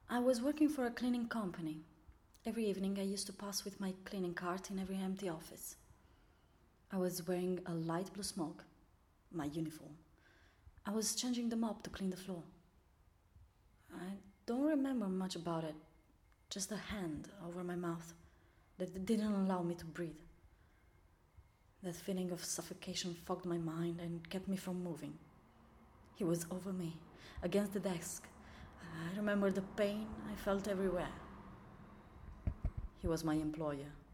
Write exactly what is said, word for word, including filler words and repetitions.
I was working for a cleaning company. Every evening I used to pass with my cleaning cart in every empty office. I was wearing a light blue smock, my uniform. I was changing the mop to clean the floor. I don't remember much about it, just a hand over my mouth that didn't allow me to breathe. That feeling of suffocation fogged my mind and kept me from moving. He was over me, against the desk. I remember the pain I felt everywhere. He was my employer.